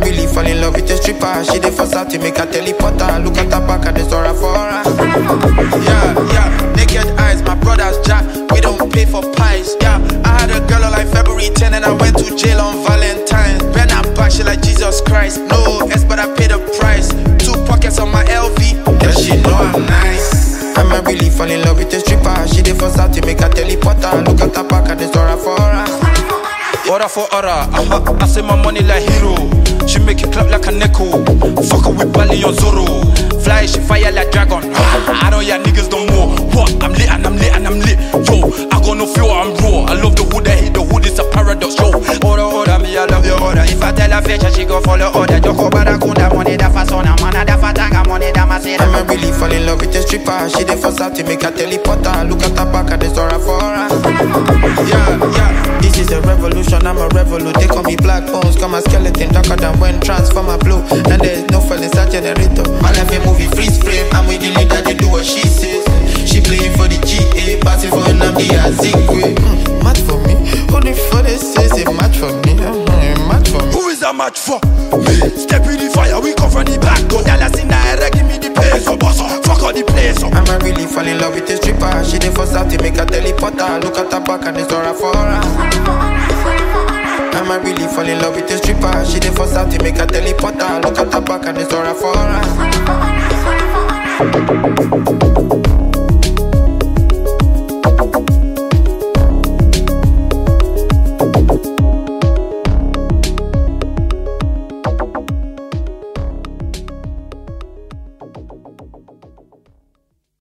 really fall in love with a stripper. She the first out to make a teleporter. Look at her back at the store for her. Yeah, naked eyes, my brother's jack. We don't pay for pies, yeah. I had a girl on like February 10 and I went to jail on Valentine's. Bend her back, she like Jesus Christ. No S, but I paid the price. 2 pockets on my LV, yeah, she know I'm nice. I'ma really fall in love with a stripper. She the first out to make a teleporter. Look at her back at the store for her. Order for order, I say my money like hero. She make it clap like a neko. Fuck her with Bali on Zoro. Fly, she fire like dragon. I know ya niggas don't know. What? I'm lit and I'm lit and I'm lit. Yo, I got no fear, I'm raw. I love the hood, I hate the hood, it's a paradox. Yo, order, me, I love your order. If I tell her feature, she go follow order. Joko barakunda, money da fasona. Mana da fatanga, money da masera. I'ma really fall in love with a stripper. She the first out to make a teleporter. Look at her back at the store for her. Yeah, this is a revolution, I'm a revolut. They call me black bones, come a skeleton. Darker than when transformer blue. And there's no fell inside generator. My life a movie freeze frame. I'm with the leader, they do what she says. She playing for the GA, passing for Nnamdi Azikiwe. Match for me, only for the says a match for me. Match for me. Who is a match for me? Step in the fire, we come from the back. Go Dallas in Nigeria, give me the place. So boss, fuck all the place. I'ma really fall in love with a stripper. She the first out to make a teleporter. Look at her back and the store for her. I'ma really fall in love with a stripper. She